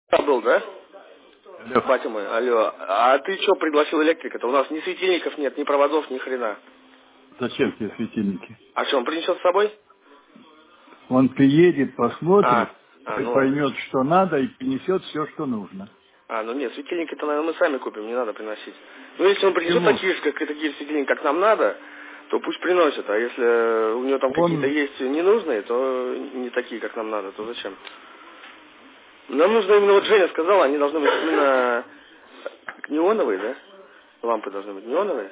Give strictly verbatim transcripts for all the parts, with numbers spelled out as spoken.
Был, да? Алло. Батя мой, алло. А ты что пригласил электрика-то? У нас ни светильников нет, ни проводов, ни хрена. Зачем тебе светильники? А что, он принесет с собой? Он приедет, посмотрит, А, а, ну ладно. поймет, что надо, и принесет все, что нужно. А, ну нет, светильники-то, наверное, мы сами купим, не надо приносить. Ну, если он принесет Почему? такие же, как такие же светильники, как нам надо, то пусть приносит. А если у него там какие-то Он, есть ненужные, то не такие, как нам надо, то зачем? Нам нужно именно, вот Женя сказала, они должны быть именно как неоновые, да? Лампы должны быть неоновые.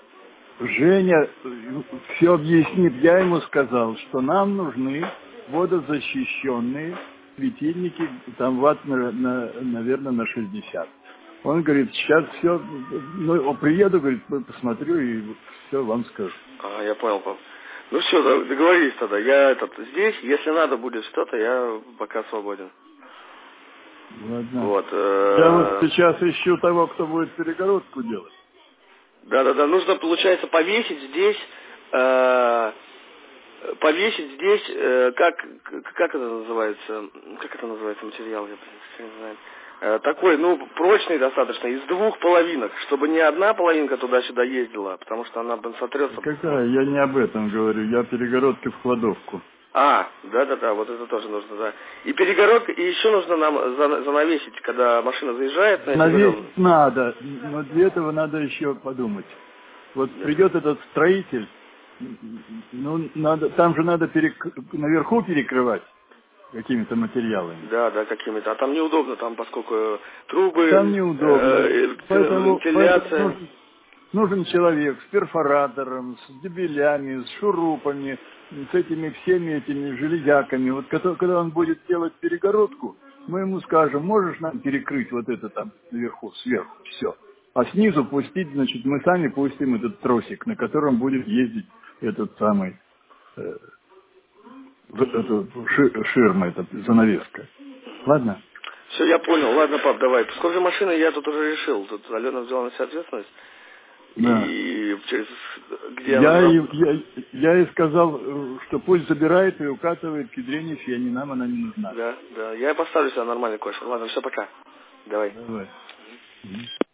Женя все объяснит. Я ему сказал, что нам нужны водозащищенные светильники, там ватт, на, на- наверное, на шестьдесят. Он говорит, сейчас все, ну, приеду, говорит, посмотрю и все вам скажу. А, я понял, пап. Ну все, договорились тогда. Я этот здесь, если надо будет что-то, я пока свободен. Ладно. Вот. Я вот э, сейчас ищу того, кто будет перегородку делать. Да-да-да, нужно, получается, повесить здесь, э, повесить здесь, э, как, как это называется, как это называется материал, я блин, не знаю. Э, такой, ну, прочный достаточно, из двух половинок, чтобы не одна половинка туда-сюда ездила, потому что она, блин, сотрется. Какая? Я не об этом говорю. Я перегородки в кладовку. А, да-да-да, вот это тоже нужно, да. И перегородка, и еще нужно нам зана- занавесить, когда машина заезжает, ну, я тебе говорил. Навесить надо, но для этого надо еще подумать. Вот Нет. придет этот строитель, ну, надо, там же надо перек- наверху перекрывать какими-то материалами. Да, да, какими-то. А там неудобно, там, поскольку трубы, Там неудобно. э, Поэтому, поэтому вентиляция. нужен, нужен человек с перфоратором, с дебелями, с шурупами, с этими всеми этими железяками. Вот когда, когда он будет делать перегородку, мы ему скажем, можешь нам перекрыть вот это там наверху, сверху, все. А снизу пустить, значит, мы сами пустим этот тросик, на котором будет ездить этот самый, э, вот эта ши- ширма, эта занавеска. Ладно? Все, я понял. Ладно, пап, давай. Сколько машины я тут уже решил. Тут Алена взяла на себя ответственность. Да. И через где она Я, нам... и- я, я ей сказал, э, что пусть забирает и укатывает кедрение фени, нам она не нужна. Да, да. Я поставлю себя нормальный кош. Ладно, все, пока. Давай. Давай. Мгм.